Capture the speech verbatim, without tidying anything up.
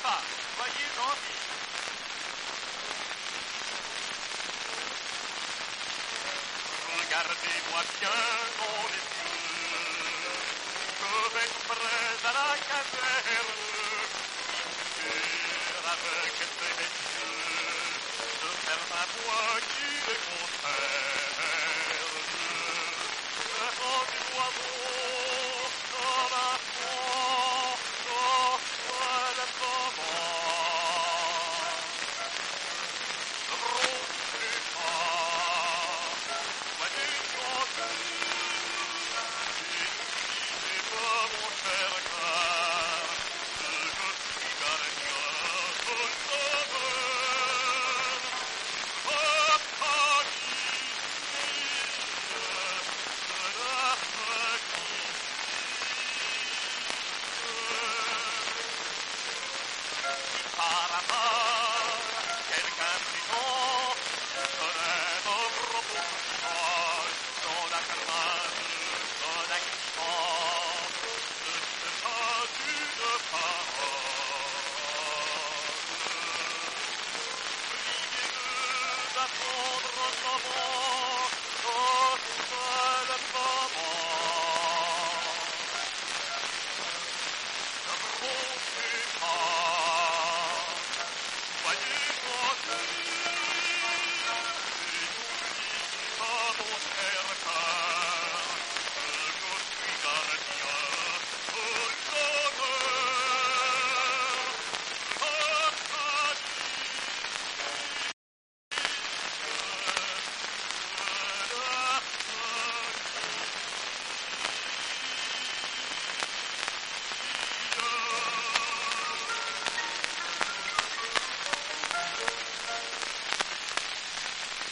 va, soyez gentils. Regardez-moi bien dans les yeux, je vais prêt à la caserne, discuter avec ces messieurs, de faire ma voix qui les contraire.